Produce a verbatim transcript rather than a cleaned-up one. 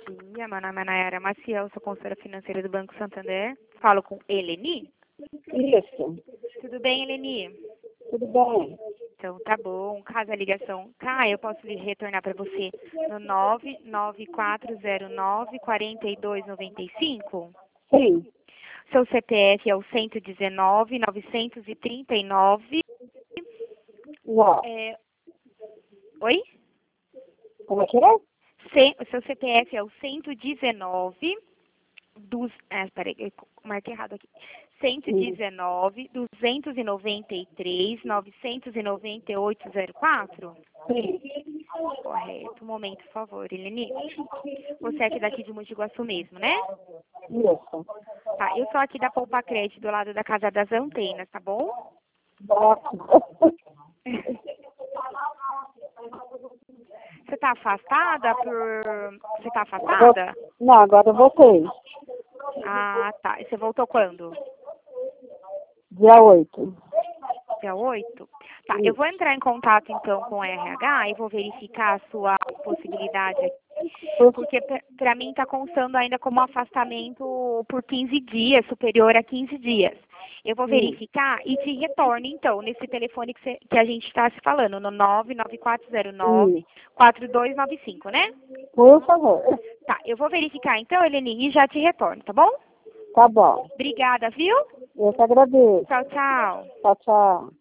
dia, meu nome é Nayara Maciel, sou consultora financeira do Banco Santander. Falo com Eleni? Isso. Tudo bem, Eleni? Tudo bem. Então, tá bom. Caso a ligação caia, eu posso lhe retornar para você no nove nove quatro zero nove, quatro dois nove cinco? Sim. Seu C P F é o cento e dezenove, novecentos e trinta e nove. Uau. É... Oi? Como é que é? C... O seu C P F é o cento e dezenove, dos... Ah, peraí, eu marquei errado aqui. cento e dezenove, duzentos e noventa e três, novecentos e noventa e oito, zero quatro? Sim. Correto. Um momento, por favor, Eleni. Você é aqui daqui de Mogi Guaçu mesmo, né? Isso. Tá, eu sou aqui da Poupa Crédito, do lado da Casa das Antenas, tá bom? Ótimo. Você tá afastada por... Você tá afastada? Não, agora eu voltei. Ah, tá. E você voltou quando? Dia oito. Dia oito? Tá, eu vou entrar em contato então com o R H e vou verificar a sua possibilidade aqui. Porque para mim está constando ainda como afastamento por quinze dias, superior a quinze dias. Eu vou verificar e te retorno, então, nesse telefone que, você, que a gente está se falando, no nove nove quatro zero nove, quatro dois nove cinco, né? Por favor. Tá, eu vou verificar então, Eleni, e já te retorno, tá bom? Tá bom. Obrigada, viu? Eu que agradeço. Tchau, tchau. Tchau, tchau.